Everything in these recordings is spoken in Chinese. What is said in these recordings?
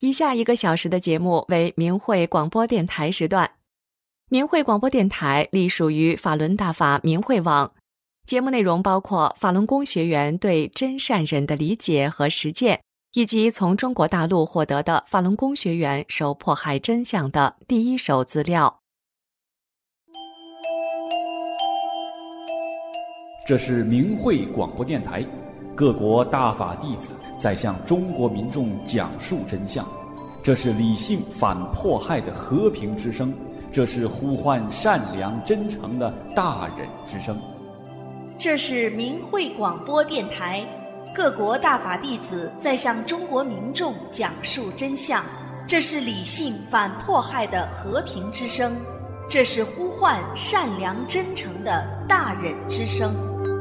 以下1个小时的节目为明慧广播电台时段。明慧广播电台隶属于法轮大法明慧网，节目内容包括法轮功学员对真善忍的理解和实践，以及从中国大陆获得的法轮功学员受迫害真相的第一手资料。 这是明慧广播电台，各国大法弟子在向中国民众讲述真相，这是理性反迫害的和平之声，这是呼唤善良真诚的大忍之声。 这是明慧广播电台，各国大法弟子在向中国民众讲述真相，这是理性反迫害的和平之声，这是呼唤善良真诚的大忍之声。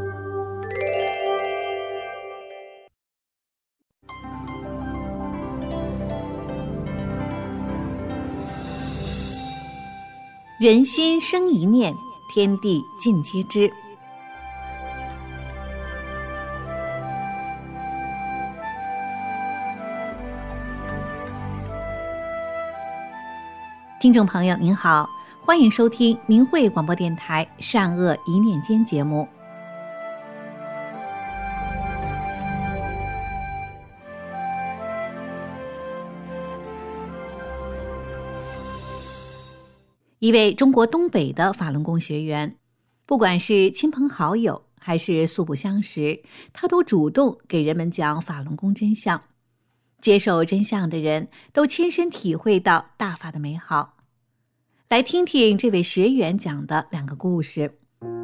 人心生一念，天地尽皆知。听众朋友您好，欢迎收听明慧广播电台善恶一念间节目。一位中国东北的法轮功学员，不管是亲朋好友还是素不相识，他都主动给人们讲法轮功真相。接受真相的人都亲身体会到大法的美好。来听听这位学员讲的2个故事。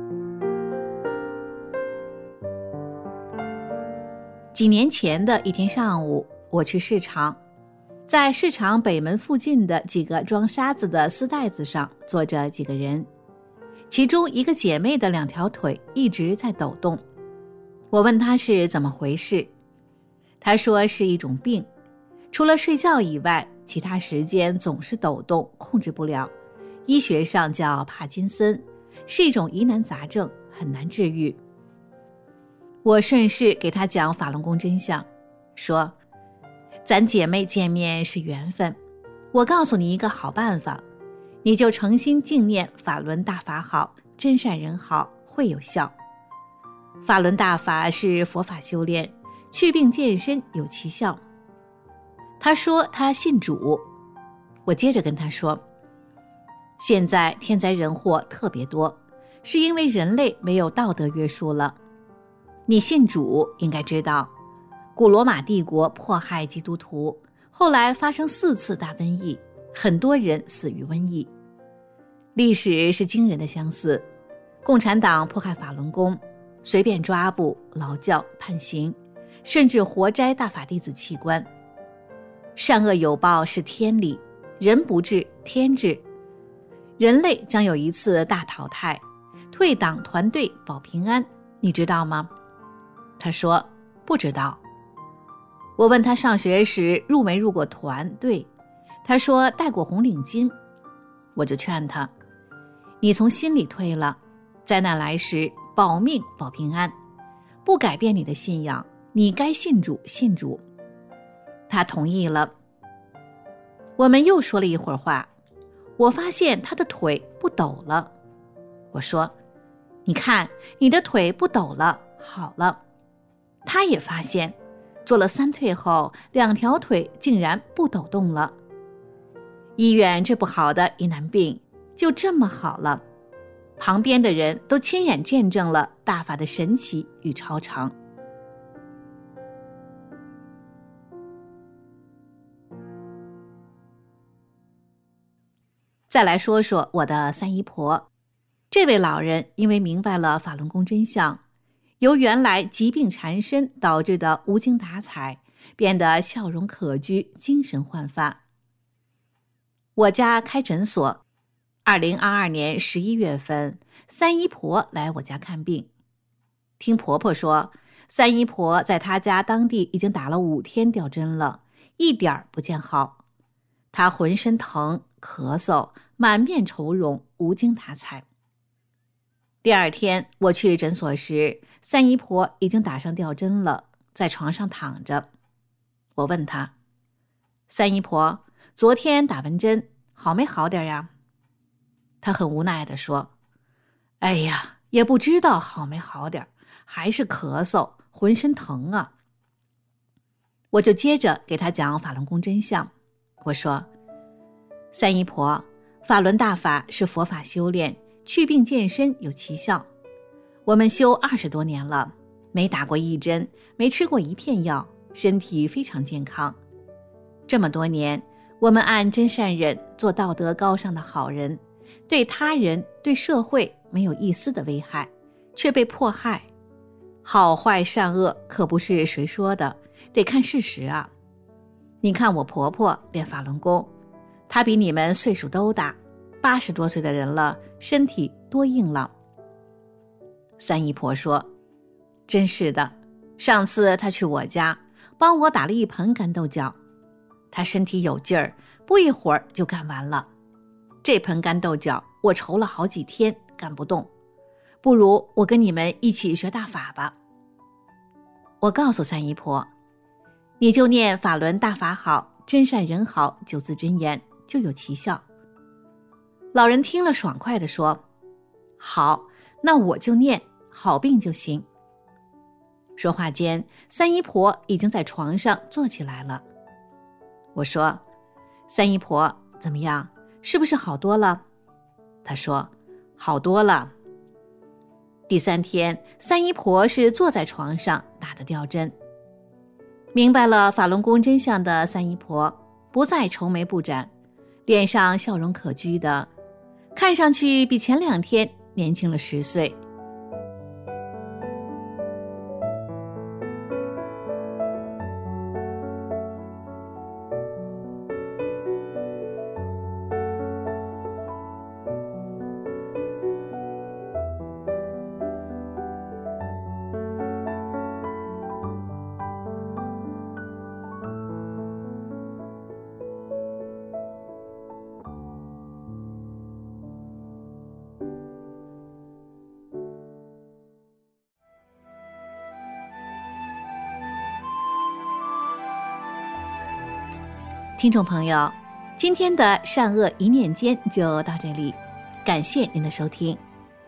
几年前的一天上午，我去市场，在市场北门附近的几个装沙子的丝带子上坐着几个人，其中一个姐妹的2条腿一直在抖动。我问她是怎么回事，她说是一种病，除了睡觉以外，其他时间总是抖动，控制不了，医学上叫帕金森，是一种疑难杂症，很难治愈。我顺势给她讲法轮功真相，说咱姐妹见面是缘分，我告诉你一个好办法，你就诚心敬念法轮大法好，真善人好，会有效。法轮大法是佛法修炼，祛病健身有奇效。他说他信主，我接着跟他说，现在天灾人祸特别多，是因为人类没有道德约束了。你信主应该知道，古罗马帝国迫害基督徒，后来发生4次大瘟疫，很多人死于瘟疫。历史是惊人的相似，共产党迫害法轮功，随便抓捕、劳教、判刑，甚至活摘大法弟子器官。善恶有报是天理，人不治天治。人类将有一次大淘汰，退党团队保平安，你知道吗？他说不知道。我问他上学时入没入过团队，他说戴过红领巾。我就劝他，你从心里退了，灾难来时保命保平安，不改变你的信仰，你该信主信主。他同意了。我们又说了一会儿话，我发现他的腿不抖了。我说，你看你的腿不抖了，好了。他也发现做了3退后，2条腿竟然不抖动了。医院治不好的疑难病就这么好了，旁边的人都亲眼见证了大法的神奇与超常。再来说说我的3姨婆。这位老人因为明白了法轮功真相，由原来疾病缠身导致的无精打采，变得笑容可掬，精神焕发。我家开诊所，2022年11月份，3姨婆来我家看病。听婆婆说，3姨婆在她家当地已经打了5天吊针了，一点儿不见好。她浑身疼，咳嗽，满面愁容，无精打采。第2天我去诊所时，3姨婆已经打上吊针了，在床上躺着。我问她， 三姨婆，昨天打完针，好没好点呀？她很无奈地说，哎呀，也不知道好没好点，还是咳嗽，浑身疼啊。我就接着给她讲法轮功真相。我说，三姨婆，法轮大法是佛法修炼，祛病健身有奇效。我们修20多年了，没打过一针，没吃过一片药，身体非常健康。这么多年，我们按真善忍，做道德高尚的好人，对他人对社会没有一丝的危害，却被迫害。好坏善恶可不是谁说的，得看事实啊。你看我婆婆练法轮功，她比你们岁数都大，80多岁的人了，身体多硬朗。三姨婆说，真是的，上次她去我家帮我打了一盆干豆角，她身体有劲儿，不一会儿就干完了。这盆干豆角我愁了好几天干不动，不如我跟你们一起学大法吧。我告诉三姨婆，你就念法轮大法好，真善人好9字真言，就有奇效。老人听了爽快地说，好，那我就念，好病就行。说话间，三姨婆已经在床上坐起来了。我说，三姨婆怎么样，是不是好多了？她说，好多了。第3天，三姨婆是坐在床上打的吊针。明白了法轮功真相的三姨婆不再愁眉不展，脸上笑容可掬的，看上去比前2天年轻了10岁。听众朋友，今天的善恶一念间就到这里，感谢您的收听。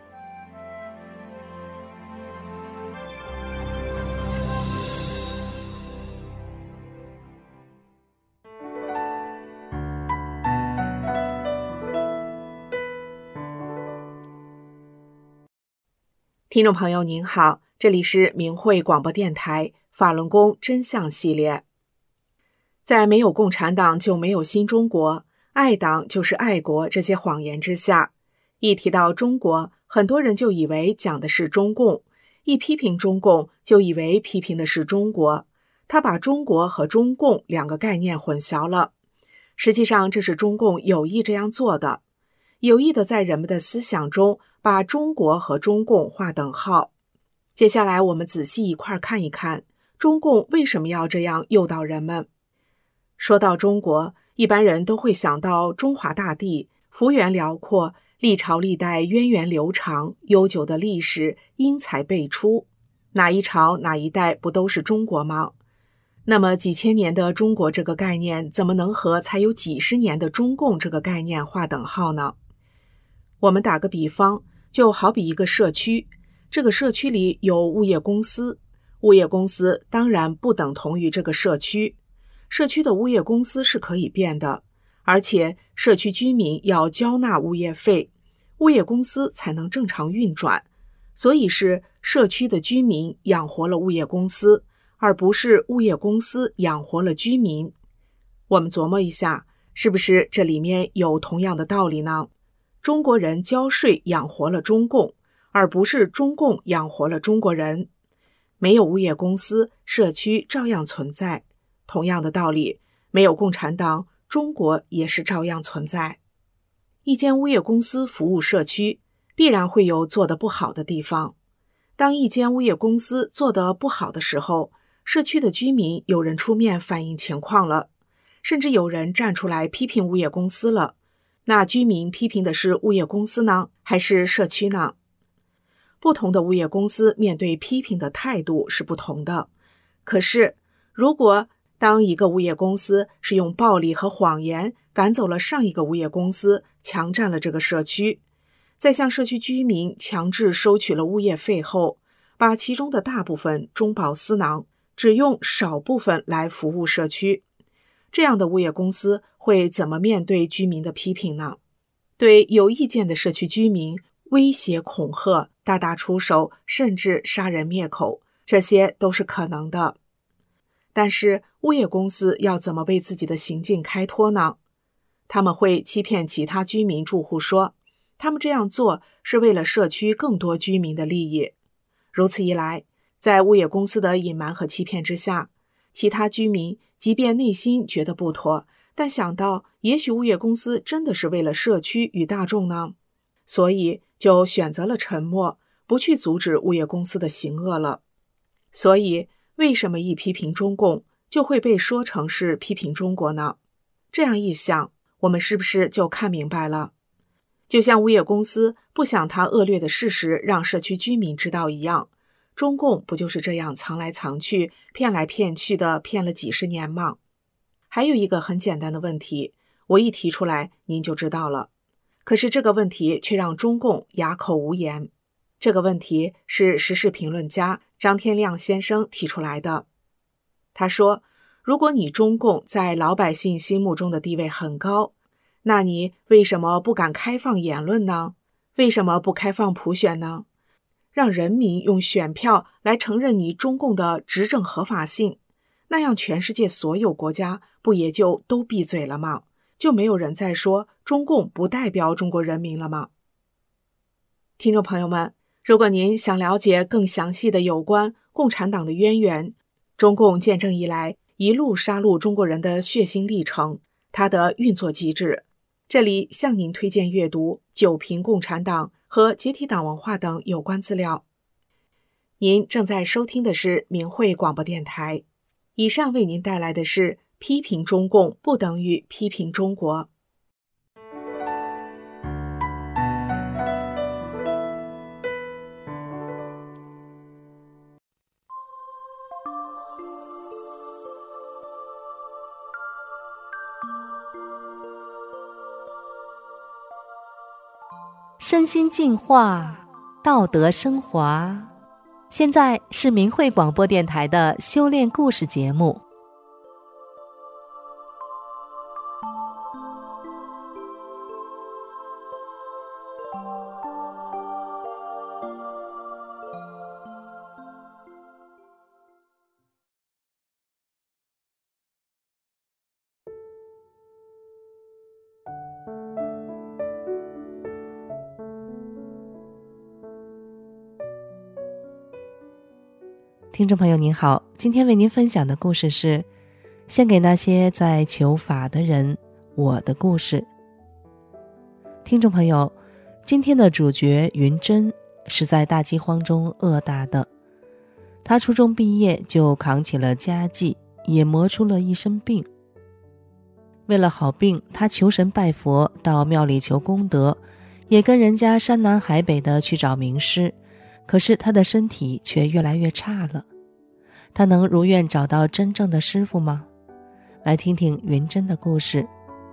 听众朋友您好，这里是明慧广播电台法轮功真相系列。在没有共产党就没有新中国，爱党就是爱国这些谎言之下，一提到中国，很多人就以为讲的是中共，一批评中共就以为批评的是中国，他把中国和中共2个概念混淆了。实际上这是中共有意这样做的，有意的在人们的思想中把中国和中共划等号。接下来我们仔细一块看一看，中共为什么要这样诱导人们。说到中国，一般人都会想到中华大地，幅员辽阔，历朝历代源远流长，悠久的历史，英才辈出。哪一朝哪一代不都是中国吗？那么几千年的中国这个概念，怎么能和才有几十年的中共这个概念划等号呢？我们打个比方，就好比一个社区，这个社区里有物业公司，物业公司当然不等同于这个社区。社区的物业公司是可以变的，而且社区居民要交纳物业费，物业公司才能正常运转。所以是社区的居民养活了物业公司，而不是物业公司养活了居民。我们琢磨一下，是不是这里面有同样的道理呢？中国人交税养活了中共，而不是中共养活了中国人。没有物业公司，社区照样存在。同样的道理，没有共产党，中国也是照样存在。一间物业公司服务社区，必然会有做得不好的地方。当一间物业公司做得不好的时候，社区的居民有人出面反映情况了，甚至有人站出来批评物业公司了。那居民批评的是物业公司呢，还是社区呢？不同的物业公司面对批评的态度是不同的。可是，如果当一个物业公司是用暴力和谎言赶走了上一个物业公司，强占了这个社区，在向社区居民强制收取了物业费后，把其中的大部分中饱私囊，只用少部分来服务社区，这样的物业公司会怎么面对居民的批评呢？对有意见的社区居民威胁恐吓、大打出手，甚至杀人灭口，这些都是可能的。但是物业公司要怎么为自己的行径开脱呢？他们会欺骗其他居民住户说，他们这样做是为了社区更多居民的利益。如此一来，在物业公司的隐瞒和欺骗之下，其他居民即便内心觉得不妥，但想到也许物业公司真的是为了社区与大众呢，所以就选择了沉默，不去阻止物业公司的行恶了。所以为什么一批评中共就会被说成是批评中国呢？这样一想，我们是不是就看明白了？就像物业公司不想他恶劣的事实让社区居民知道一样，中共不就是这样藏来藏去、骗来骗去的骗了几十年吗？还有一个很简单的问题，我一提出来您就知道了。可是这个问题却让中共哑口无言。这个问题是时事评论家张天亮先生提出来的。他说，如果你中共在老百姓心目中的地位很高，那你为什么不敢开放言论呢？为什么不开放普选呢？让人民用选票来承认你中共的执政合法性，那样全世界所有国家不也就都闭嘴了吗？就没有人再说中共不代表中国人民了吗？听众朋友们，如果您想了解更详细的有关共产党的渊源，中共建政以来一路杀戮中国人的血腥历程，它的运作机制，这里向您推荐阅读《九评共产党》和《解体党文化》等有关资料。您正在收听的是明慧广播电台，以上为您带来的是批评中共不等于批评中国。 身心净化，道德升华。现在是明慧广播电台的修炼故事节目。听众朋友您好，今天为您分享的故事是献给那些在求法的人，我的故事。听众朋友，今天的主角云珍是在大饥荒中饿大的，她初中毕业就扛起了家计，也磨出了一身病。为了好病，她求神拜佛，到庙里求功德，也跟人家山南海北的去找名师，可是她的身体却越来越差了。她能如愿找到真正的师父吗？来听听云珍的故事。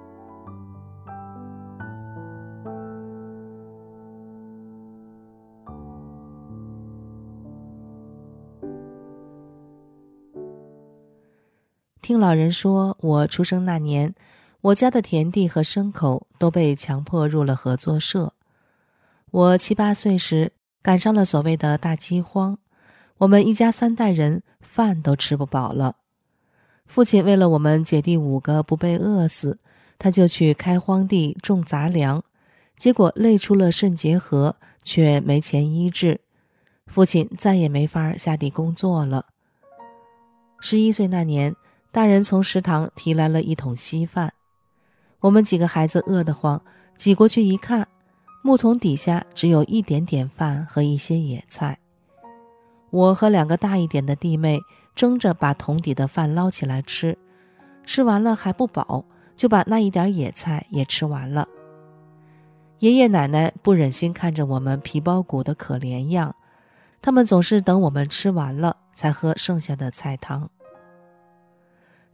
听老人说，我出生那年，我家的田地和牲口都被强迫入了合作社。我7、8岁时赶上了所谓的大饥荒，我们一家3代人饭都吃不饱了。父亲为了我们姐弟5个不被饿死，他就去开荒地种杂粮，结果累出了肾结核，却没钱医治。父亲再也没法下地工作了。11岁那年，大人从食堂提来了1桶稀饭，我们几个孩子饿得慌，挤过去一看，木桶底下只有一点点饭和一些野菜。我和2个大一点的弟妹争着把桶底的饭捞起来吃，吃完了还不饱，就把那一点野菜也吃完了。爷爷奶奶不忍心看着我们皮包骨的可怜样，他们总是等我们吃完了才喝剩下的菜汤。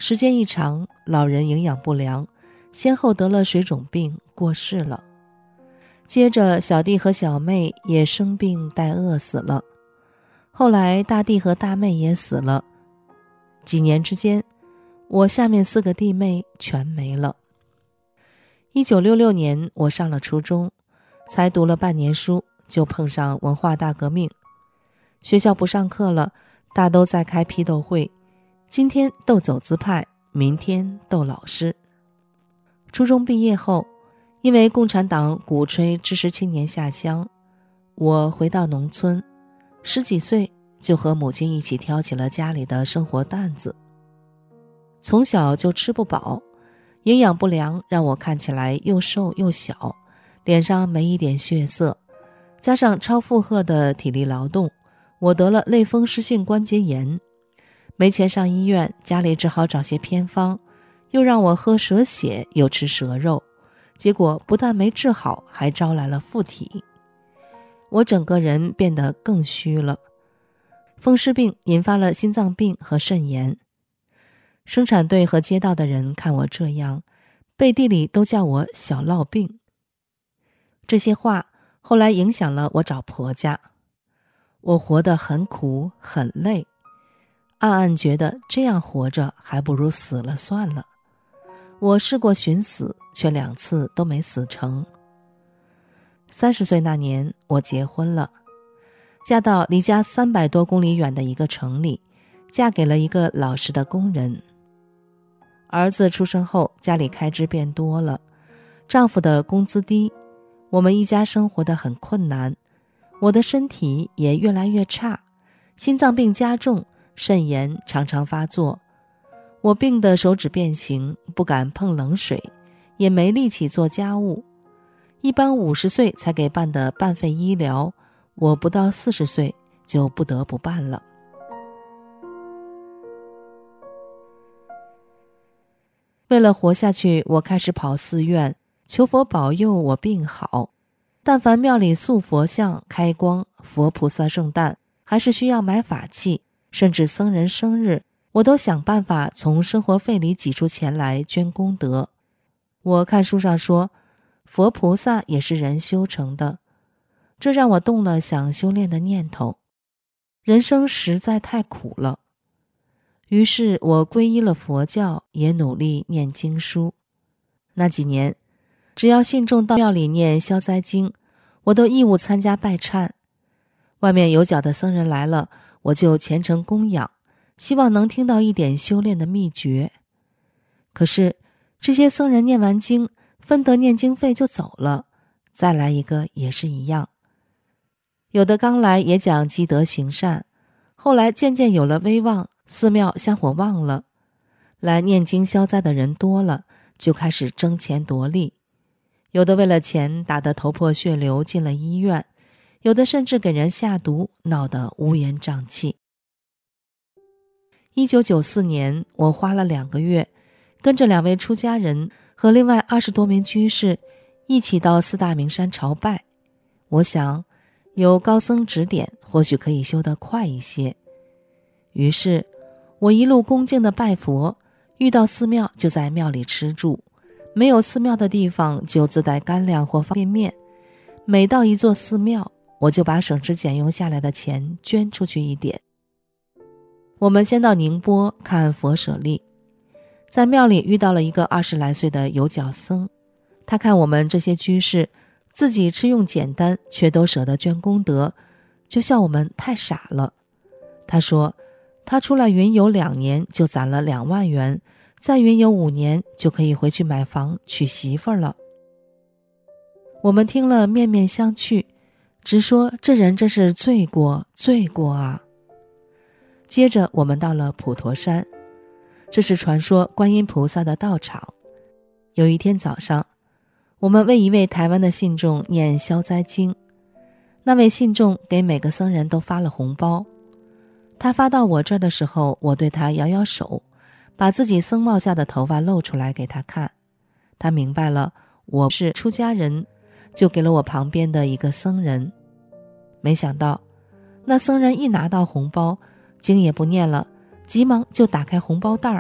时间一长，老人营养不良，先后得了水肿病过世了。接着小弟和小妹也生病带饿死了，后来大弟和大妹也死了。几年之间，我下面4个弟妹全没了。1966年我上了初中，才读了半年书，就碰上文化大革命。学校不上课了，大都在开批斗会，今天斗走资派，明天斗老师。初中毕业后，因为共产党鼓吹知识青年下乡，我回到农村，10几岁就和母亲一起挑起了家里的生活担子。从小就吃不饱，营养不良让我看起来又瘦又小，脸上没一点血色，加上超负荷的体力劳动，我得了类风湿性关节炎。没钱上医院，家里只好找些偏方，又让我喝蛇血，又吃蛇肉，结果不但没治好，还招来了附体。我整个人变得更虚了。风湿病引发了心脏病和肾炎。生产队和街道的人看我这样，背地里都叫我小落病。这些话后来影响了我找婆家。我活得很苦很累，暗暗觉得这样活着还不如死了算了。我试过寻死，却2次都没死成。30岁那年，我结婚了，嫁到离家300多公里远的一个城里，嫁给了一个老实的工人。儿子出生后，家里开支变多了，丈夫的工资低，我们一家生活得很困难。我的身体也越来越差，心脏病加重，肾炎常常发作。我病得手指变形，不敢碰冷水，也没力气做家务。一般50岁才给办的半费医疗，我不到40岁就不得不办了。为了活下去，我开始跑寺院，求佛保佑我病好。但凡庙里塑佛像、开光、佛菩萨圣诞，还是需要买法器，甚至僧人生日，我都想办法从生活费里挤出钱来捐功德。我看书上说，佛菩萨也是人修成的，这让我动了想修炼的念头。人生实在太苦了。于是我皈依了佛教，也努力念经书。那几年，只要信众到庙里念消灾经，我都义务参加拜忏。外面有脚的僧人来了，我就虔诚供养，希望能听到一点修炼的秘诀。可是这些僧人念完经，分得念经费就走了，再来一个也是一样。有的刚来也讲积德行善，后来渐渐有了威望，寺庙香火旺了，来念经消灾的人多了，就开始争钱夺利。有的为了钱打得头破血流进了医院，有的甚至给人下毒，闹得乌烟瘴气。1994年，我花了2个月，跟着2位出家人和另外20多名居士一起到4大名山朝拜。我想，有高僧指点，或许可以修得快一些。于是我一路恭敬地拜佛，遇到寺庙就在庙里吃住，没有寺庙的地方就自带干粮或方便面。每到一座寺庙，我就把省吃俭用下来的钱捐出去一点。我们先到宁波看佛舍利，在庙里遇到了一个20来岁的有脚僧，他看我们这些居士自己吃用简单，却都舍得捐功德，就笑我们太傻了。他说他出来云游2年就攒了2万元，再云游5年就可以回去买房娶媳妇了。我们听了面面相觑，直说这人真是罪过罪过啊。接着我们到了普陀山，这是传说观音菩萨的道场。有一天早上，我们为一位台湾的信众念消灾经，那位信众给每个僧人都发了红包。他发到我这儿的时候，我对他摇摇手，把自己僧帽下的头发露出来给他看。他明白了我是出家人，就给了我旁边的一个僧人。没想到那僧人一拿到红包，经也不念了，急忙就打开红包袋，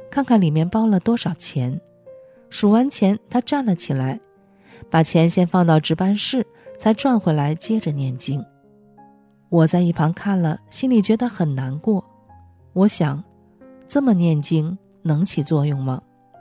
看看里面包了多少钱。数完钱，他站了起来，把钱先放到值班室，才转回来接着念经。我在一旁看了，心里觉得很难过。我想，这么念经能起作用吗？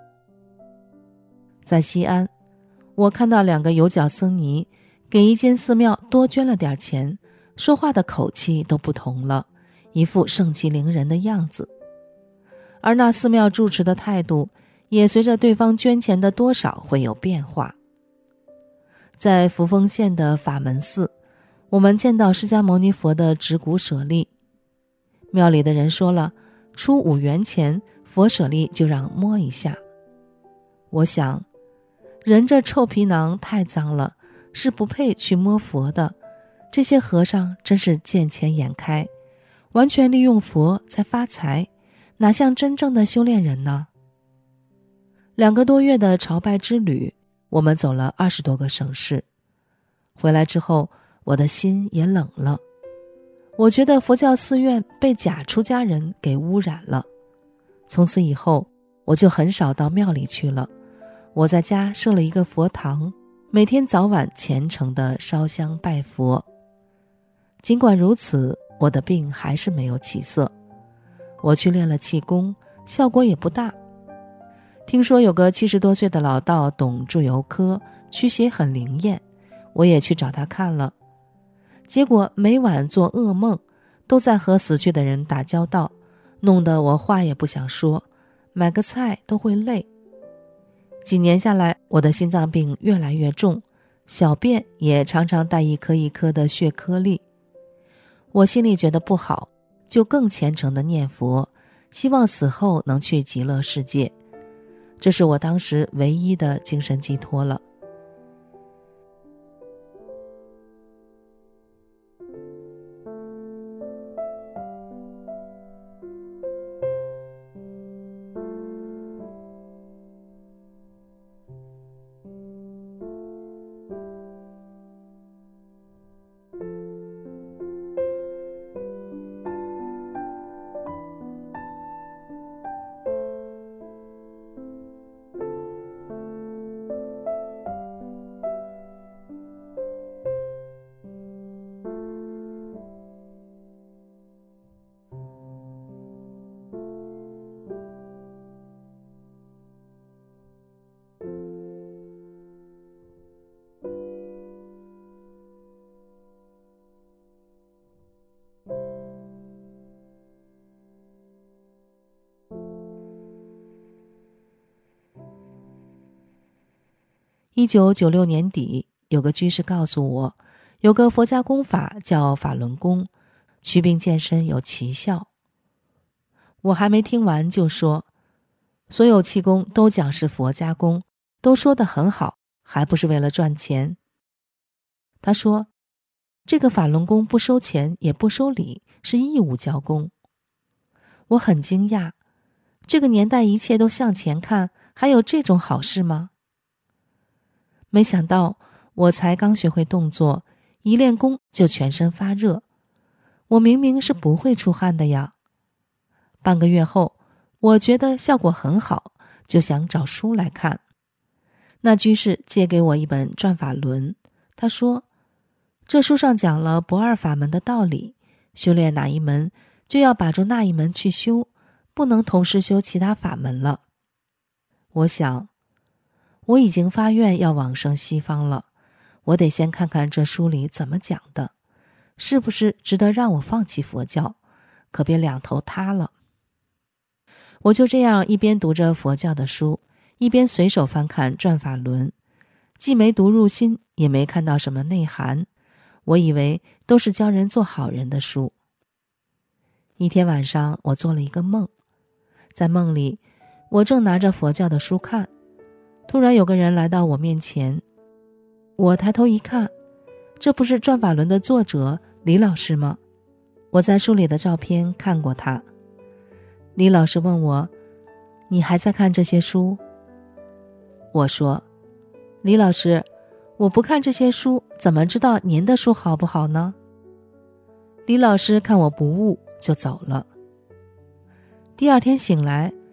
在西安，我看到2个有脚僧尼给一间寺庙多捐了点钱，说话的口气都不同了，一副盛气凌人的样子。而那寺庙住持的态度也随着对方捐钱的多少会有变化。在扶风县的法门寺，我们见到释迦牟尼佛的指骨舍利，庙里的人说了，出5元钱，佛舍利就让摸一下。我想，人这臭皮囊太脏了，是不配去摸佛的。这些和尚真是见钱眼开，完全利用佛在发财，哪像真正的修炼人呢？2个多月的朝拜之旅，我们走了20多个省市。回来之后，我的心也冷了。我觉得佛教寺院被假出家人给污染了。从此以后，我就很少到庙里去了。我在家设了一个佛堂，每天早晚虔诚地烧香拜佛。尽管如此，我的病还是没有起色。我去练了气功，效果也不大。听说有个70多岁的老道懂祝由科，驱邪很灵验，我也去找他看了。结果每晚做噩梦，都在和死去的人打交道，弄得我话也不想说，买个菜都会累。几年下来，我的心脏病越来越重，小便也常常带一颗一颗的血颗粒。我心里觉得不好，就更虔诚地念佛，希望死后能去极乐世界。这是我当时唯一的精神寄托了。1996年底，有个居士告诉我，有个佛家功法叫法轮功，祛病健身有奇效。我还没听完就说，所有气功都讲是佛家功，都说得很好，还不是为了赚钱。他说，这个法轮功不收钱也不收礼，是义务教功。我很惊讶，这个年代一切都向前看，还有这种好事吗？没想到我才刚学会动作，一练功就全身发热。我明明是不会出汗的呀。半个月后，我觉得效果很好，就想找书来看。那居士借给我一本《转法轮》，他说，这书上讲了不二法门的道理，修炼哪一门就要把住那一门去修，不能同时修其他法门了。我想，我已经发愿要往生西方了，我得先看看这书里怎么讲的，是不是值得让我放弃佛教，可别两头塌了。我就这样一边读着佛教的书，一边随手翻看《转法轮》，既没读入心，也没看到什么内涵，我以为都是教人做好人的书。一天晚上，我做了一个梦，在梦里，我正拿着佛教的书看，突然有个人来到我面前，我抬头一看，这不是《转法轮》的作者李老师吗？我在书里的照片看过他。李老师问我，你还在看这些书？我说，李老师，我不看这些书，怎么知道您的书好不好呢？李老师看我不悟，就走了。第二天醒来，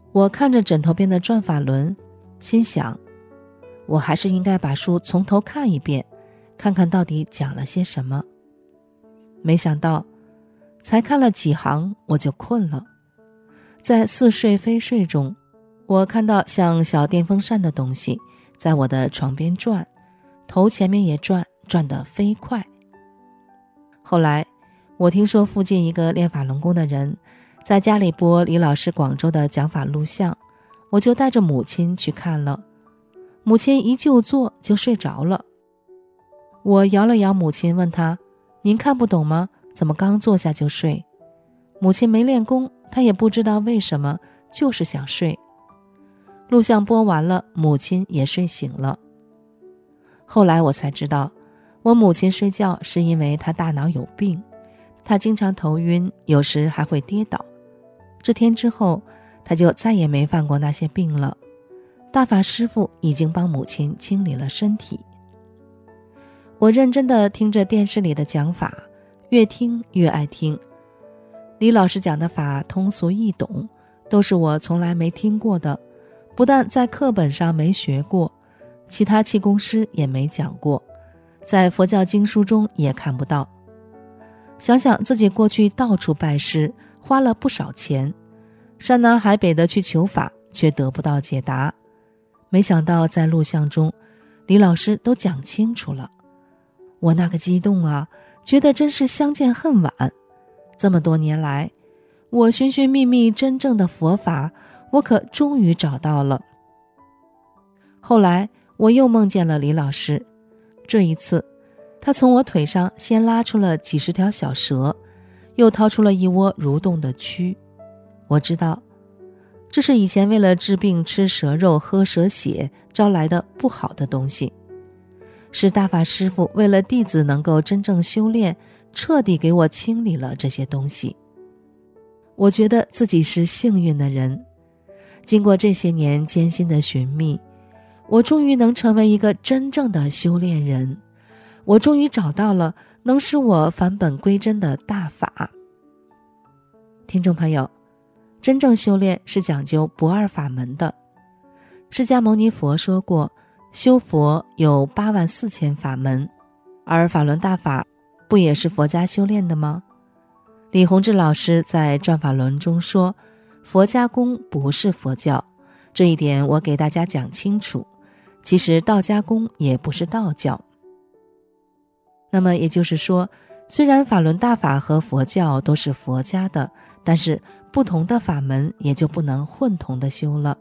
我看着枕头边的转法轮，心想，我还是应该把书从头看一遍，看看到底讲了些什么。没想到才看了几行我就困了，在似睡非睡中，我看到像小电风扇的东西在我的床边转，头前面也转，转得飞快。后来我听说附近一个练法轮功的人在家里播李老师广州的讲法录像，我就带着母亲去看了。母亲一就坐就睡着了。我摇了摇母亲，问她，您看不懂吗？怎么刚坐下就睡？母亲没练功，她也不知道为什么，就是想睡。录像播完了，母亲也睡醒了。后来我才知道，我母亲睡觉是因为她大脑有病，她经常头晕，有时还会跌倒。这天之后，她就再也没犯过那些病了。大法师父已经帮母亲清理了身体。我认真地听着电视里的讲法，越听越爱听。李老师讲的法通俗易懂，都是我从来没听过的，不但在课本上没学过，其他气功师也没讲过，在佛教经书中也看不到。想想自己过去到处拜师，花了不少钱，山南海北的去求法，却得不到解答。没想到在录像中，李老师都讲清楚了。我那个激动啊，觉得真是相见恨晚。这么多年来，我寻寻觅觅真正的佛法，我可终于找到了。后来我又梦见了李老师，这一次他从我腿上先拉出了几十条小蛇，又掏出了一窝蠕动的蛆。我知道这是以前为了治病吃蛇肉喝蛇血招来的不好的东西，是大法师父为了弟子能够真正修炼，彻底给我清理了这些东西。我觉得自己是幸运的人，经过这些年艰辛的寻觅，我终于能成为一个真正的修炼人，我终于找到了能使我返本归真的大法。听众朋友，真正修炼是讲究不二法门的。释迦牟尼佛说过，修佛有84000法门，而法轮大法不也是佛家修炼的吗？李洪志老师在转法轮中说，佛家功不是佛教，这一点我给大家讲清楚。其实道家功也不是道教。那么也就是说，虽然法轮大法和佛教都是佛家的，但是不同的法门也就不能混同的修了。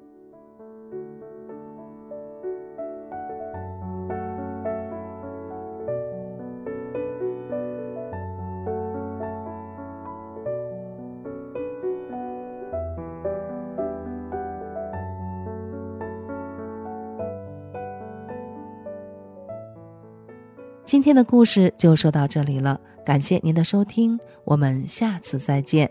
今天的故事就说到这里了，感谢您的收听，我们下次再见。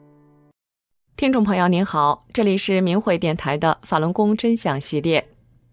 听众朋友您好，这里是明慧电台的法轮功真相系列。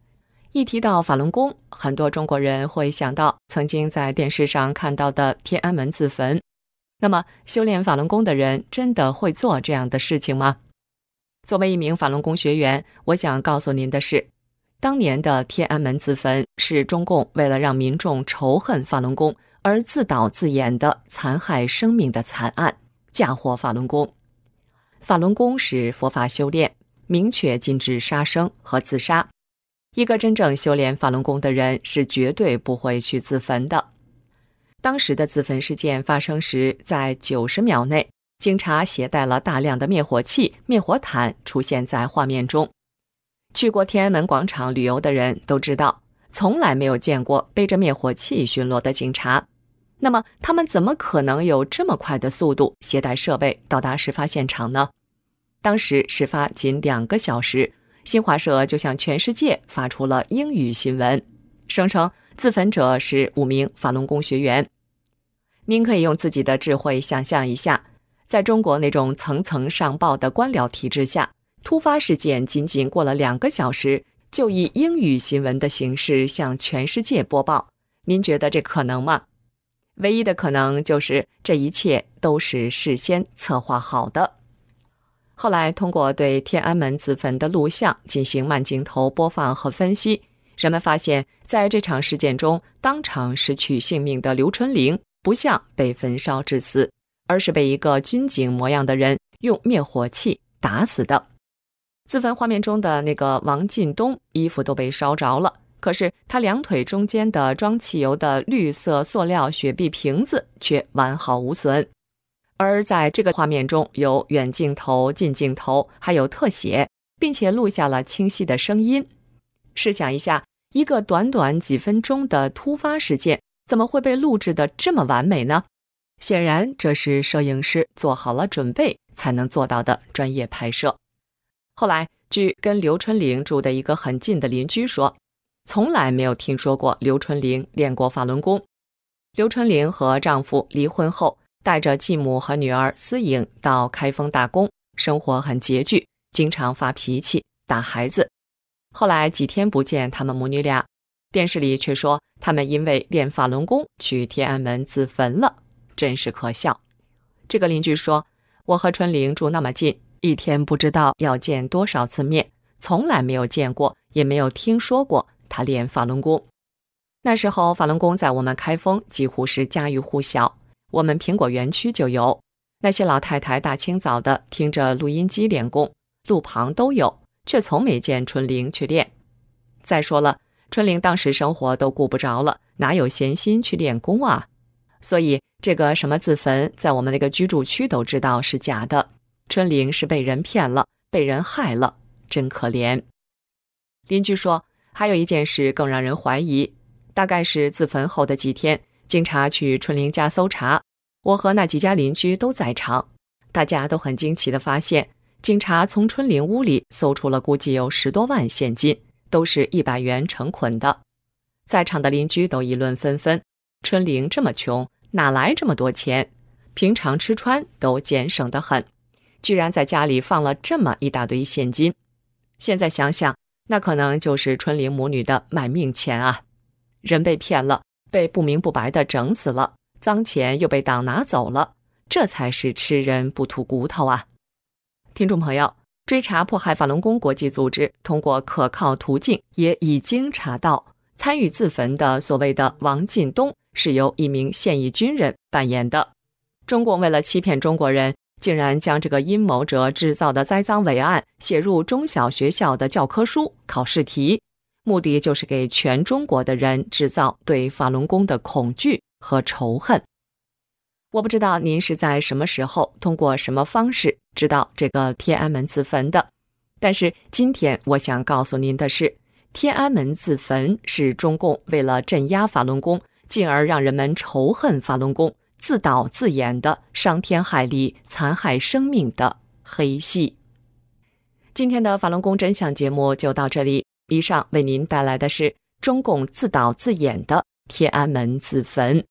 一提到法轮功，很多中国人会想到曾经在电视上看到的天安门自焚。那么，修炼法轮功的人真的会做这样的事情吗？作为一名法轮功学员，我想告诉您的是，当年的天安门自焚是中共为了让民众仇恨法轮功而自导自演的残害生命的惨案，嫁祸法轮功。法轮功是佛法修炼，明确禁止杀生和自杀。一个真正修炼法轮功的人是绝对不会去自焚的。当时的自焚事件发生时，在90秒内，警察携带了大量的灭火器、灭火毯出现在画面中。去过天安门广场旅游的人都知道，从来没有见过背着灭火器巡逻的警察。那么，他们怎么可能有这么快的速度携带设备到达事发现场呢？当时事发仅2个小时，新华社就向全世界发出了英语新闻，声称自焚者是5名法轮功学员。您可以用自己的智慧想象一下，在中国那种层层上报的官僚体制下，突发事件仅仅过了2个小时，就以英语新闻的形式向全世界播报，您觉得这可能吗？唯一的可能就是这一切都是事先策划好的。后来通过对天安门自焚的录像进行慢镜头播放和分析，人们发现在这场事件中当场失去性命的刘春玲不像被焚烧致死，而是被一个军警模样的人用灭火器打死的。自焚画面中的那个王进东衣服都被烧着了，可是他2腿中间的装汽油的绿色塑料雪碧瓶子却完好无损。而在这个画面中有远镜头、近镜头，还有特写，并且录下了清晰的声音。试想一下，一个短短几分钟的突发事件，怎么会被录制得这么完美呢？显然，这是摄影师做好了准备才能做到的专业拍摄。后来，据跟刘春玲住的一个很近的邻居说，从来没有听说过刘春玲练过法轮功。刘春玲和丈夫离婚后，带着继母和女儿思颖到开封打工，生活很拮据，经常发脾气打孩子。后来几天不见他们母女俩，电视里却说他们因为练法轮功去天安门自焚了，真是可笑。这个邻居说，我和春玲住那么近，一天不知道要见多少次面，从来没有见过，也没有听说过他练法轮功。那时候法轮功在我们开封几乎是家喻户晓，我们苹果园区就有，那些老太太大清早的听着录音机练功，路旁都有，却从没见春玲去练。再说了，春玲当时生活都顾不着了，哪有闲心去练功啊？所以这个什么自焚，在我们那个居住区都知道是假的。春玲是被人骗了，被人害了，真可怜。邻居说，还有一件事更让人怀疑，大概是自焚后的几天，警察去春玲家搜查，我和那几家邻居都在场，大家都很惊奇地发现，警察从春玲屋里搜出了估计有10多万现金，都是100元成捆的。在场的邻居都议论纷纷，春玲这么穷，哪来这么多钱？平常吃穿都俭省得很，居然在家里放了这么一大堆现金。现在想想，那可能就是春玲母女的卖命钱啊！人被骗了，被不明不白的整死了，脏钱又被党拿走了，这才是吃人不吐骨头啊！听众朋友，追查迫害法轮功国际组织通过可靠途径也已经查到，参与自焚的所谓的王进东是由一名现役军人扮演的。中共为了欺骗中国人，竟然将这个阴谋者制造的栽赃伪案写入中小学校的教科书、考试题，目的就是给全中国的人制造对法轮功的恐惧和仇恨。我不知道您是在什么时候通过什么方式知道这个天安门自焚的，但是今天我想告诉您的是，天安门自焚是中共为了镇压法轮功，进而让人们仇恨法轮功，自导自演的伤天害理、残害生命的黑戏。今天的法轮功真相节目就到这里，以上为您带来的是中共自导自演的天安门自焚。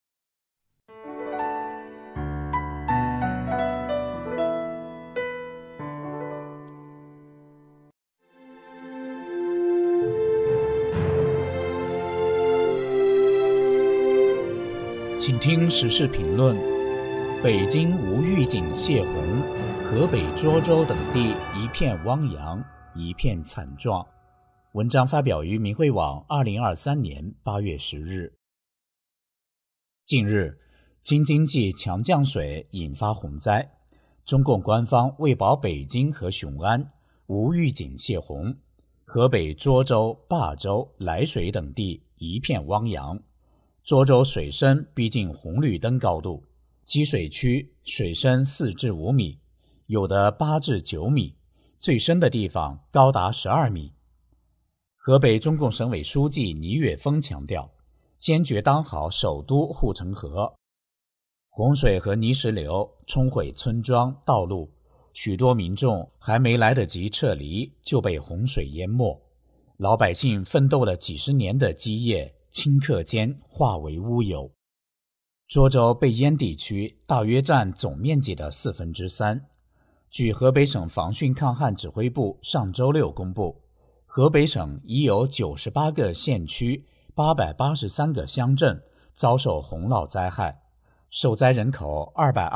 请听时事评论。北京无预警泄洪，河北涿州等地一片汪洋，一片惨状。文章发表于明慧网2023年8月10日。近日，京津冀强降水引发洪灾，中共官方为保北京和雄安，无预警泄洪，河北涿州、霸州、涞水等地一片汪洋。涿州水深逼近红绿灯高度，积水区水深4至5米，有的8至9米，最深的地方高达12米。河北中共省委书记倪岳峰强调，坚决当好首都护城河。洪水和泥石流冲毁村庄道路，许多民众还没来得及撤离就被洪水淹没，老百姓奋斗了几十年的基业顷刻间化为乌有。涿州被淹地区大约占总面积的3/4。据河北省防汛抗旱指挥部上周六公布，河北省已有98个县区、883个乡镇遭受洪涝灾害，受灾人口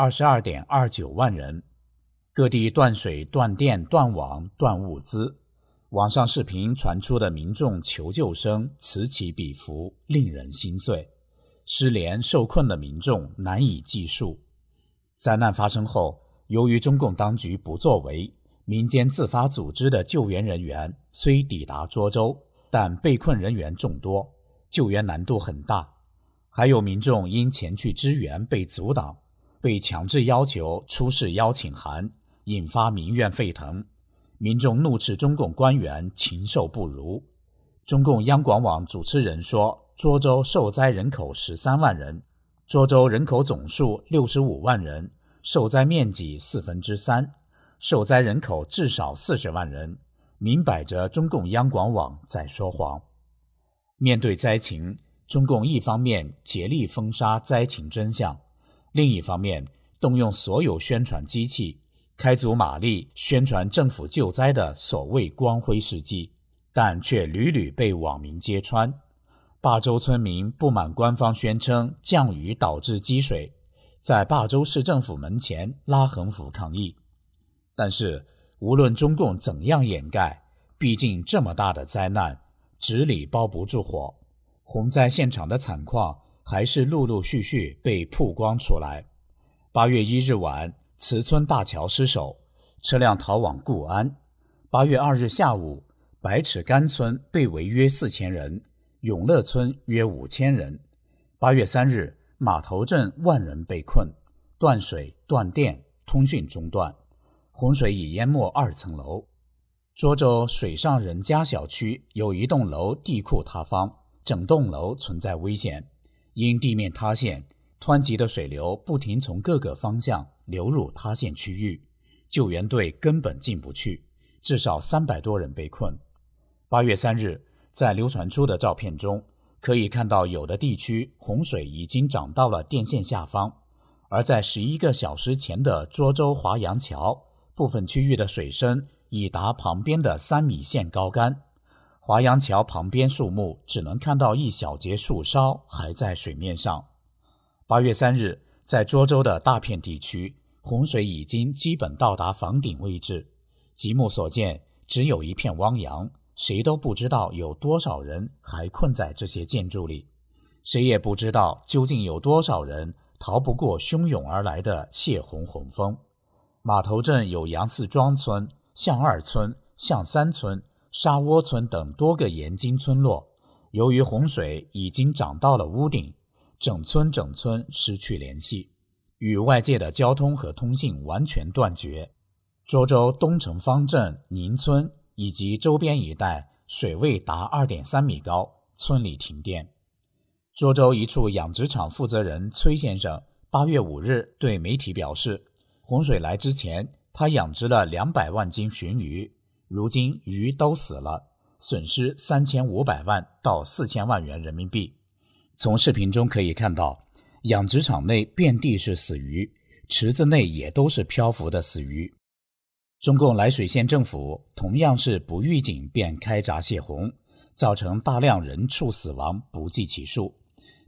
222.29万人。各地断水、断电、断网、断物资。网上视频传出的民众求救声此起彼伏，令人心碎。失联受困的民众难以计数。灾难发生后，由于中共当局不作为，民间自发组织的救援人员虽抵达涿州，但被困人员众多，救援难度很大。还有民众因前去支援被阻挡，被强制要求出示邀请函，引发民怨沸腾。民众怒斥中共官员禽兽不如。中共央广网主持人说，涿州受灾人口13万人，涿州人口总数65万人，受灾面积3/4，受灾人口至少40万人，明摆着中共央广网在说谎。面对灾情，中共一方面竭力封杀灾情真相，另一方面动用所有宣传机器，开足马力宣传政府救灾的所谓光辉事迹，但却屡屡被网民揭穿。霸州村民不满官方宣称降雨导致积水，在霸州市政府门前拉横幅抗议。但是无论中共怎样掩盖，毕竟这么大的灾难，纸里包不住火，洪灾现场的惨况还是陆陆续续被曝光出来。8月1日晚，慈村大桥失守，车辆逃往固安。8月2日下午，白尺干村被围约4000人，永乐村约5000人。8月3日，码头镇10000人被困，断水、断电，通讯中断。洪水已淹没2层楼。涿州水上人家小区有一栋楼地库塌方，整栋楼存在危险。因地面塌陷，湍急的水流不停从各个方向流入塌陷区域，救援队根本进不去，至少300多人被困。8月3日，在流传出的照片中，可以看到有的地区洪水已经涨到了电线下方，而在11个小时前的涿州华阳桥，部分区域的水深已达旁边的3米线高杆。华阳桥旁边树木只能看到一小节树梢还在水面上。8月3日，在涿州的大片地区，洪水已经基本到达房顶位置，极目所见，只有一片汪洋，谁都不知道有多少人还困在这些建筑里，谁也不知道究竟有多少人逃不过汹涌而来的泄洪洪峰。码头镇有杨四庄村、象二村、象三村、沙窝村等多个沿津村落，由于洪水已经涨到了屋顶，整村失去联系，与外界的交通和通信完全断绝。涿州东城方镇宁村以及周边一带水位达 2.3 米高，村里停电。涿州一处养殖场负责人崔先生8月5日对媒体表示，洪水来之前，他养殖了200万斤鲟鱼，如今鱼都死了，损失3500万到4000万元人民币。从视频中可以看到，养殖场内遍地是死鱼，池子内也都是漂浮的死鱼。中共涞水县政府同样是不预警便开闸泄洪，造成大量人畜死亡不计其数。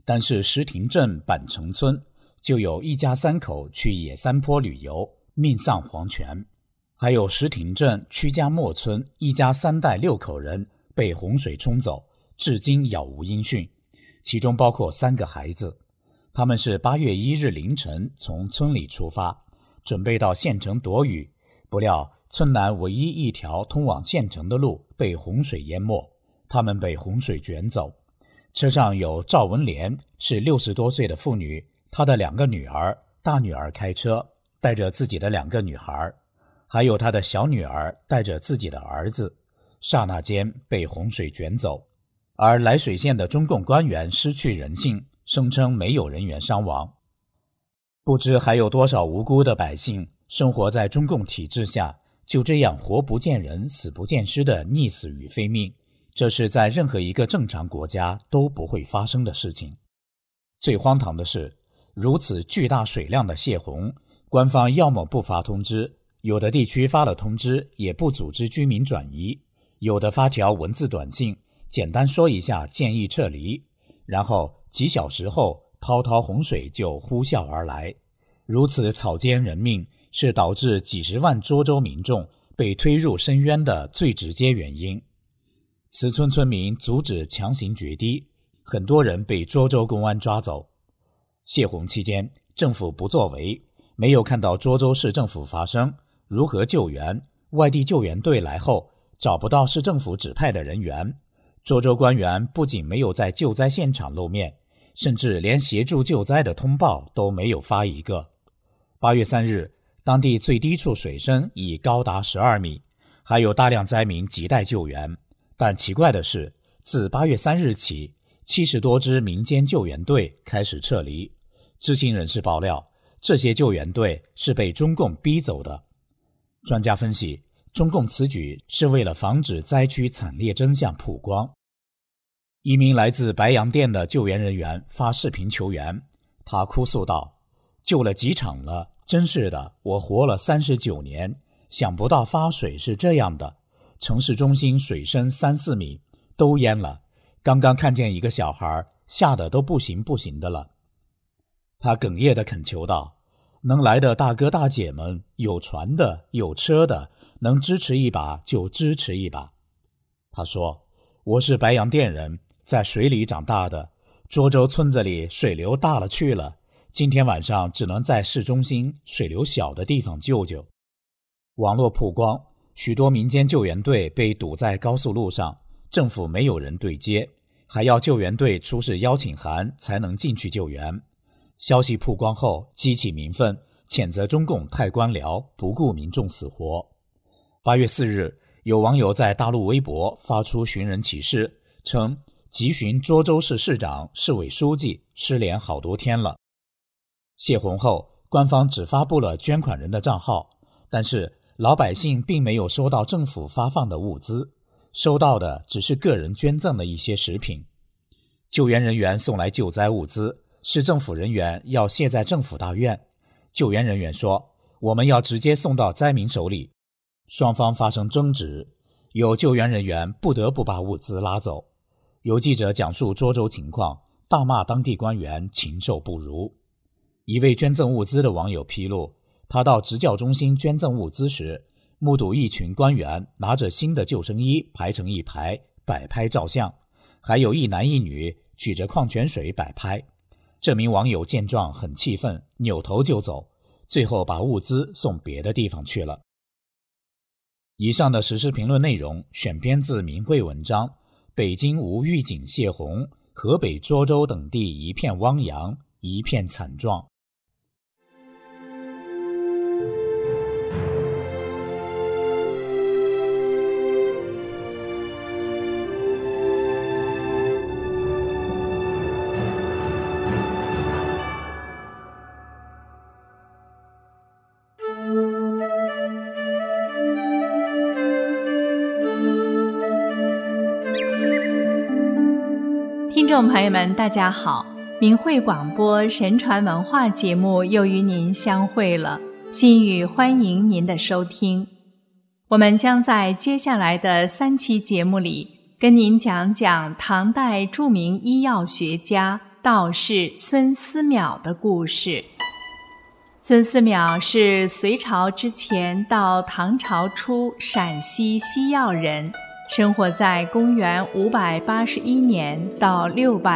但是石亭镇板城村就有一家3口去野山坡旅游，命丧黄泉。还有石亭镇曲家磨村一家3代6口人被洪水冲走，至今杳无音讯，其中包括3个孩子。他们是8月1日凌晨从村里出发，准备到县城躲雨，不料村南唯一一条通往县城的路被洪水淹没，他们被洪水卷走。车上有赵文莲，是60多岁的妇女，她的2个女儿，大女儿开车带着自己的2个女孩，还有她的小女儿带着自己的儿子，刹那间被洪水卷走。而涞水县的中共官员失去人性，声称没有人员伤亡。不知还有多少无辜的百姓生活在中共体制下，就这样活不见人死不见尸的溺死于非命，这是在任何一个正常国家都不会发生的事情。最荒唐的是，如此巨大水量的泄洪，官方要么不发通知，有的地区发了通知也不组织居民转移，有的发条文字短信，简单说一下建议撤离，然后几小时后滔滔洪水就呼啸而来。如此草菅人命，是导致几十万涿州民众被推入深渊的最直接原因。慈村村民阻止强行决堤，很多人被涿州公安抓走。泄洪期间，政府不作为，没有看到涿州市政府发声，如何救援？外地救援队来后，找不到市政府指派的人员。涿州官员不仅没有在救灾现场露面，甚至连协助救灾的通报都没有发一个。8月3日，当地最低处水深已高达12米，还有大量灾民亟待救援。但奇怪的是，自8月3日起，70多支民间救援队开始撤离。知情人士爆料，这些救援队是被中共逼走的。专家分析，中共此举是为了防止灾区惨烈真相曝光。一名来自白洋淀的救援人员发视频求援，他哭诉道：救了几场了，真是的，我活了39年，想不到发水是这样的，城市中心水深3-4米，都淹了，刚刚看见一个小孩，吓得都不行的了。他哽咽地恳求道：能来的大哥大姐们，有船的有车的，能支持一把就支持一把。他说：我是白洋淀人，在水里长大的，涿州村子里水流大了去了，今天晚上只能在市中心水流小的地方救救。网络曝光，许多民间救援队被堵在高速路上，政府没有人对接，还要救援队出示邀请函才能进去救援。消息曝光后激起民愤，谴责中共太官僚，不顾民众死活。8月4日，有网友在大陆微博发出寻人启事，称急寻涿州市市长、市委书记，失联好多天了。泄洪后，官方只发布了捐款人的账号，但是老百姓并没有收到政府发放的物资，收到的只是个人捐赠的一些食品。救援人员送来救灾物资，市政府人员要卸在政府大院。救援人员说，我们要直接送到灾民手里。双方发生争执，有救援人员不得不把物资拉走。有记者讲述涿州情况，大骂当地官员禽兽不如。一位捐赠物资的网友披露，他到职教中心捐赠物资时，目睹一群官员拿着新的救生衣排成一排，摆拍照相，还有一男一女举着矿泉水摆拍。这名网友见状很气愤，扭头就走，最后把物资送别的地方去了。以上的时事评论内容选编自明慧文章《北京无预警泄洪，河北涿州等地一片汪洋，一片惨状》。 听众朋友们，大家好！明慧广播神传文化节目又与您相会了，心语欢迎您的收听。我们将在接下来的3期节目里，跟您讲讲唐代著名医药学家、 道士孙思邈的故事。孙思邈是隋朝之前到唐朝初陕西西要人，生活在公元581年到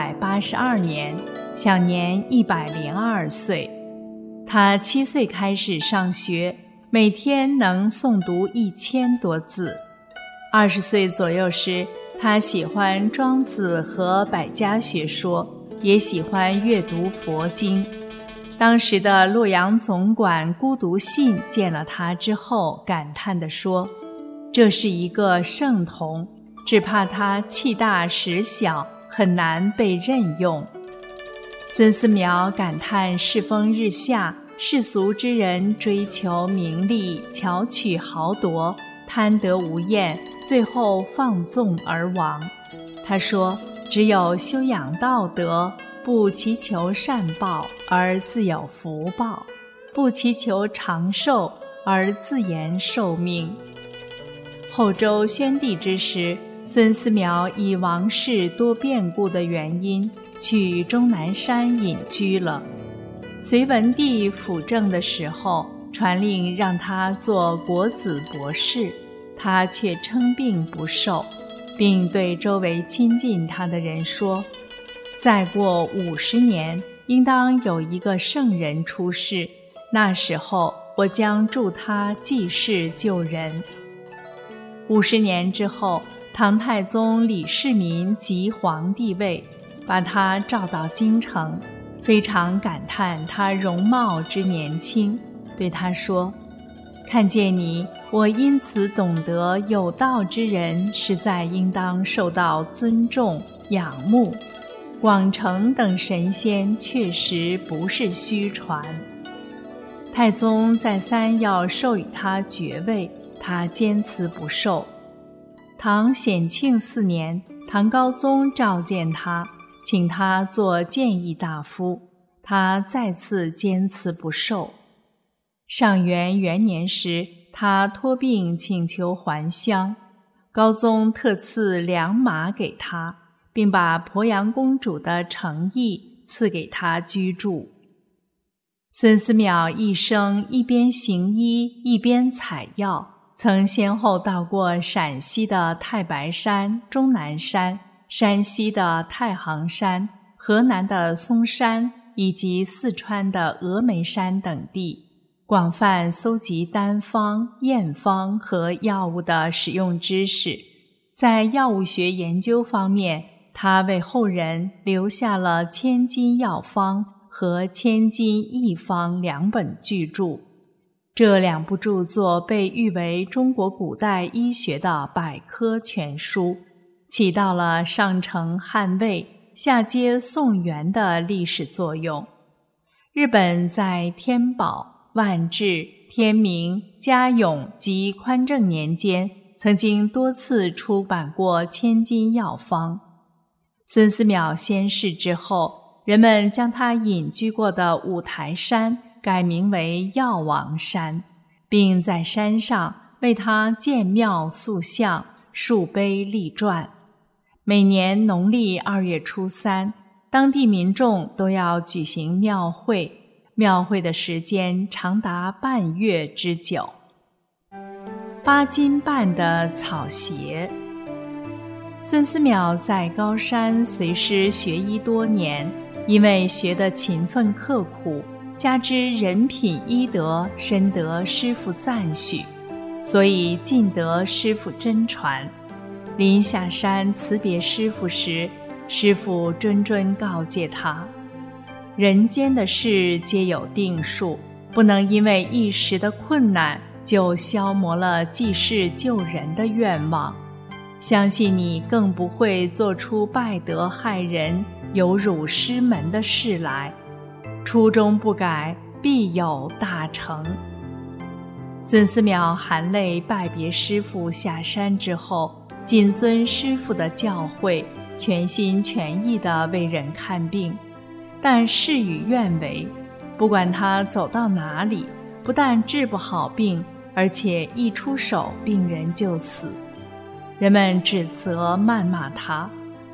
682年，享年102岁。他7岁开始上学，每天能诵读1000多字。20岁左右时，他喜欢庄子和百家学说，也喜欢阅读佛经。当时的洛阳总管孤独信见了他之后，感叹地说：“这是一个圣童，只怕他气大识小，很难被任用。”孙思邈感叹世风日下，世俗之人追求名利，巧取豪夺，贪得无厌，最后放纵而亡。他说：“只有修养道德，不祈求善报而自有福报，不祈求长寿而自延寿命。”后周宣帝之时，孙思邈以王室多变故的原因，去终南山隐居了。隋文帝辅政的时候，传令让他做国子博士，他却称病不受，并对周围亲近他的人说：“再过50年，应当有一个圣人出世，那时候我将助他济世救人。”50年之后，唐太宗李世民即皇帝位，把他召到京城，非常感叹他容貌之年轻，对他说：“看见你，我因此懂得有道之人实在应当受到尊重仰慕，广成等神仙确实不是虚传。”太宗再三要授予他爵位，他坚持不受。唐显庆4年，唐高宗召见他，请他做谏议大夫，他再次坚持不受。上元元年时，他托病请求还乡，高宗特赐良马给他，并把鄱阳公主的诚意赐给他居住。孙思邈一生一边行医一边采药，曾先后到过陕西的太白山、终南山、山西的太行山、河南的嵩山以及四川的峨眉山等地，广泛搜集单方、验方和药物的使用知识。在药物学研究方面，他为后人留下了《千金药方》和《千金义方》2本巨著。这2部著作被誉为中国古代医学的百科全书，起到了上承汉魏、下接宋元的历史作用。日本在天宝、万治、天明、嘉永及宽政年间，曾经多次出版过《千金药方》。孙思邈仙逝之后，人们将他隐居过的五台山改名为药王山，并在山上为他建庙塑像、树碑立传。每年农历2月初3，当地民众都要举行庙会，庙会的时间长达半月之久。8斤半的草鞋。孙思邈在高山随师学医多年，因为学得勤奋刻苦，加之人品医德深得师父赞许，所以尽得师父真传。临下山辞别师父时，师父谆谆告诫他：人间的事皆有定数，不能因为一时的困难就消磨了济世救人的愿望。相信你更不会做出败德害人、有辱师门的事来。初衷不改，必有大成。孙思邈含泪拜别师父下山之后，谨遵师父的教诲，全心全意地为人看病，但事与愿违。不管他走到哪里，不但治不好病，而且一出手病人就死。人们指责谩骂他，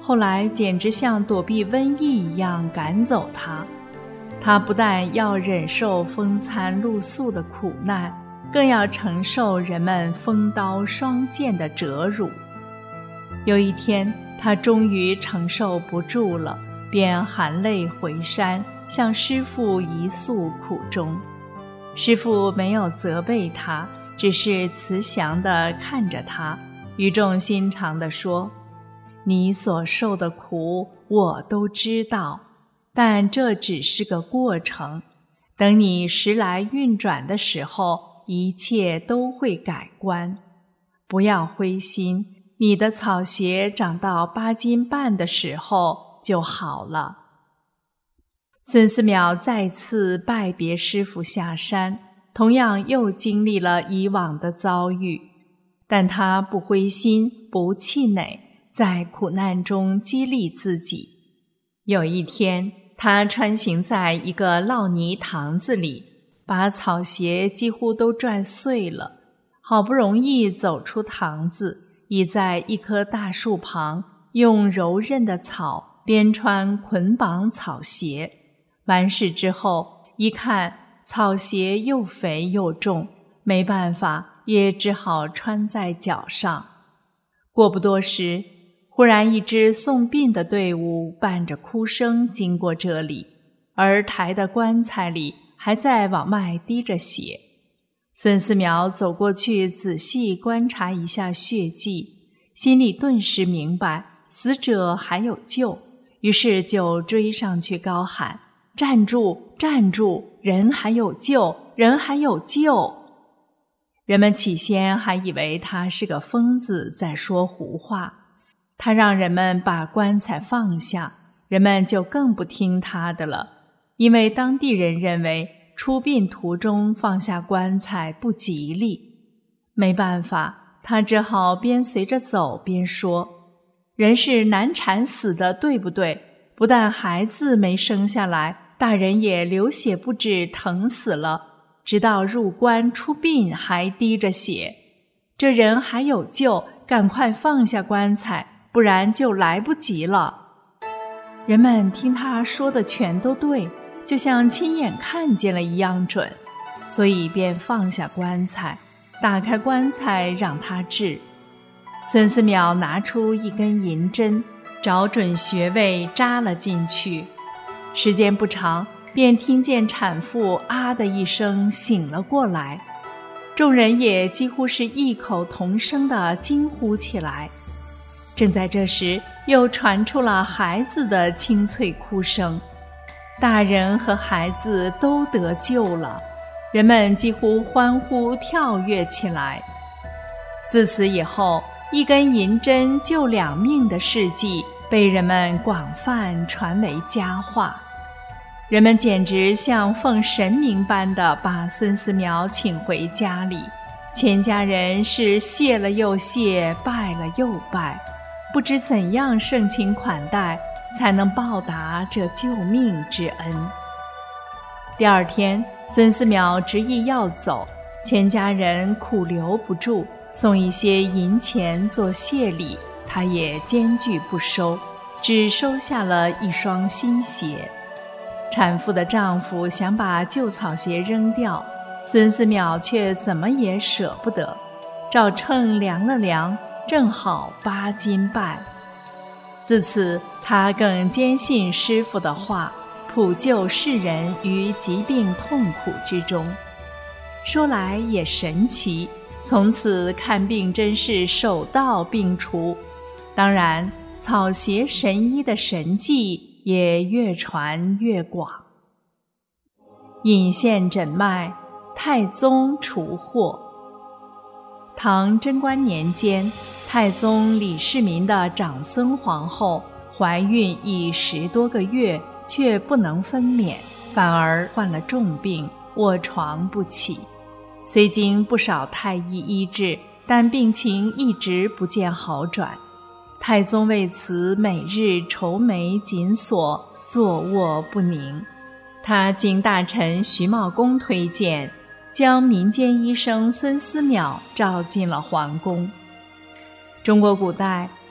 后来简直像躲避瘟疫一样赶走他。他不但要忍受风餐露宿的苦难，更要承受人们锋刀双剑的折辱。有一天，他终于承受不住了，便含泪回山，向师父一诉苦衷。师父没有责备他，只是慈祥地看着他，语重心长地说：你所受的苦我都知道，但这只是个过程，等你时来运转的时候，一切都会改观。不要灰心，你的草鞋长到8斤半的时候就好了。孙思邈再次拜别师父下山，同样又经历了以往的遭遇，但他不灰心，不气馁，在苦难中激励自己。有一天，他穿行在一个涝泥塘子里，把草鞋几乎都拽碎了，好不容易走出塘子，倚在一棵大树旁，用柔韧的草编穿捆绑草鞋。完事之后，一看草鞋又肥又重，没办法，也只好穿在脚上。过不多时，忽然一支送殡的队伍伴着哭声经过这里，而抬的棺材里还在往外滴着血。孙思邈走过去仔细观察一下血迹，心里顿时明白死者还有救，于是就追上去高喊：站住，站住，人还有救，人还有救！人们起先还以为他是个疯子在说胡话，他让人们把棺材放下，人们就更不听他的了，因为当地人认为出殡途中放下棺材不吉利。没办法，他只好边随着走边说：人是难产死的，对不对？不但孩子没生下来，大人也流血不止，疼死了，直到入棺出殡还滴着血。这人还有救，赶快放下棺材，不然就来不及了。人们听他说的全都对，就像亲眼看见了一样准，所以便放下棺材，打开棺材让他治。孙思邈拿出一根银针，找准穴位扎了进去。时间不长，便听见产妇啊的一声醒了过来，众人也几乎是异口同声地惊呼起来。正在这时，又传出了孩子的清脆哭声，大人和孩子都得救了，人们几乎欢呼跳跃起来。自此以后，一根银针救2命的事迹被人们广泛传为佳话。人们简直像奉神明般地把孙思邈请回家里，全家人是谢了又谢，拜了又拜，不知怎样盛情款待才能报答这救命之恩。第二天，孙思邈执意要走，全家人苦留不住，送一些银钱做谢礼，他也坚决不收，只收下了一双新鞋。产妇的丈夫想把旧草鞋扔掉，孙思邈却怎么也舍不得，照秤量了量，正好8斤半。自此，他更坚信师父的话，普救世人于疾病痛苦之中。说来也神奇，从此看病真是手到病除。当然，草鞋神医的神迹也越传越广。引线诊脉，太宗除祸。唐贞观年间，太宗李世民的长孙皇后怀孕已10多个月，却不能分娩，反而患了重病，卧床不起。虽经不少太医医治，但病情一直不见好转。太宗为此每日愁眉紧锁，坐卧不宁。他经大臣徐茂公推荐，将民间医生孙思邈召进了皇宫。中国古代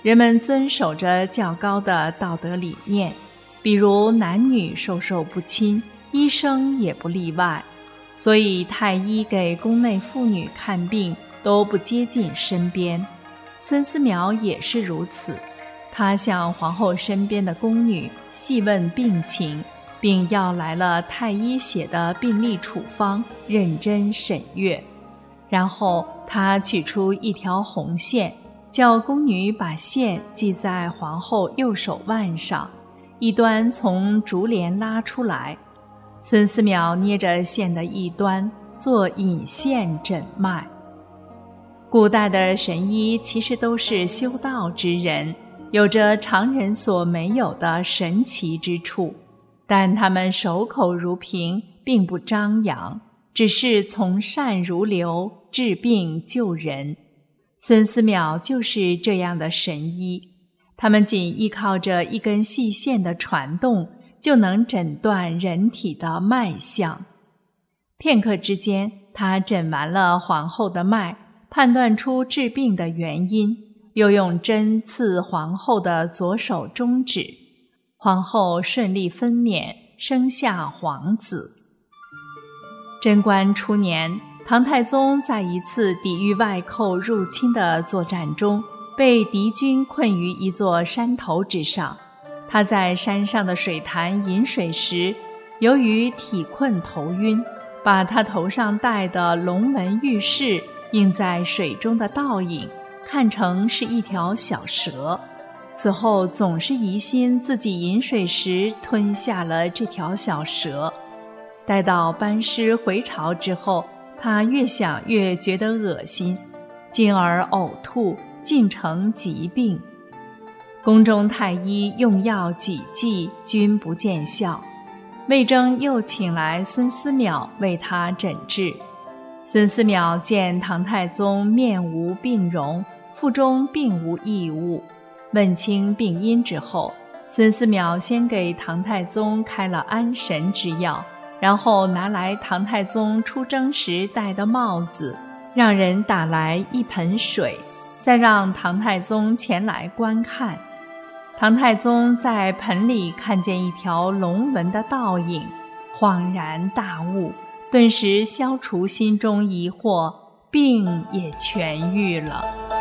人们遵守着较高的道德理念，比如男女授受不亲，医生也不例外。所以太医给宫内妇女看病都不接近身边。孙思邈也是如此，他向皇后身边的宫女细问病情，并要来了太医写的病历处方，认真审阅。然后他取出一条红线，叫宫女把线系在皇后右手腕上，一端从竹帘拉出来。孙思邈捏着线的一端做引线诊脉。古代的神医其实都是修道之人，有着常人所没有的神奇之处，但他们守口如瓶，并不张扬，只是从善如流，治病救人。孙思邈就是这样的神医，他们仅依靠着一根细线的传动，就能诊断人体的脉象。片刻之间，他诊完了皇后的脉，判断出治病的原因，又用针刺皇后的左手中指，皇后顺利分娩，生下皇子。贞观初年，唐太宗在一次抵御外寇入侵的作战中，被敌军困于一座山头之上。他在山上的水潭饮水时，由于体困头晕，把他头上戴的龙纹玉饰映在水中的倒影看成是一条小蛇。此后总是疑心自己饮水时吞下了这条小蛇。待到班师回朝之后，他越想越觉得恶心，进而呕吐，进成疾病。宫中太医用药几剂均不见效，魏征又请来孙思邈为他诊治。孙思邈见唐太宗面无病容，腹中并无异物，问清病因之后，孙思邈先给唐太宗开了安神之药，然后拿来唐太宗出征时戴的帽子，让人打来一盆水，再让唐太宗前来观看。唐太宗在盆里看见一条龙纹的倒影，恍然大悟，顿时消除心中疑惑，病也痊愈了。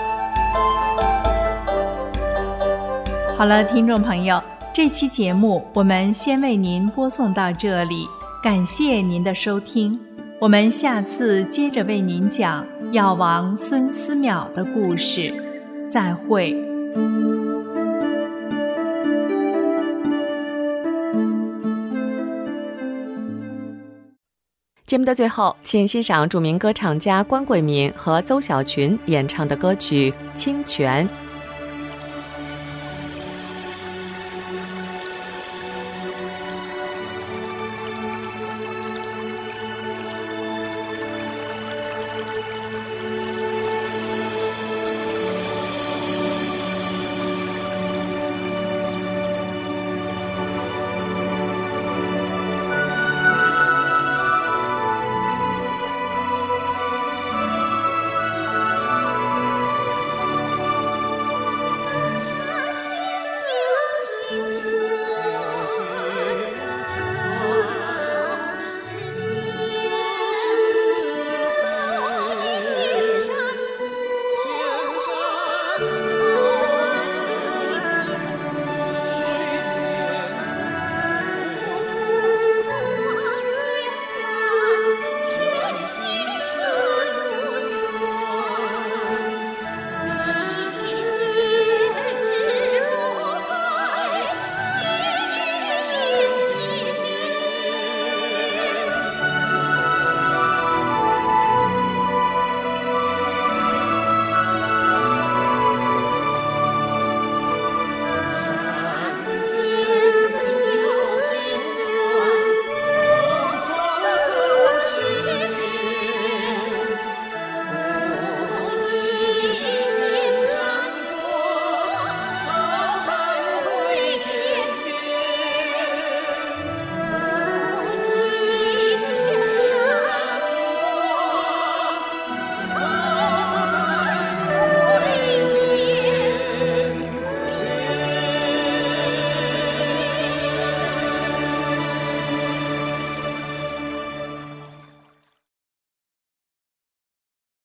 好了，听众朋友，这期节目我们先为您播送到这里，感谢您的收听。我们下次接着为您讲药王孙思邈的故事。再会。 节目的最后，请欣赏著名歌唱家关桂敏和邹小群演唱的歌曲《清泉》。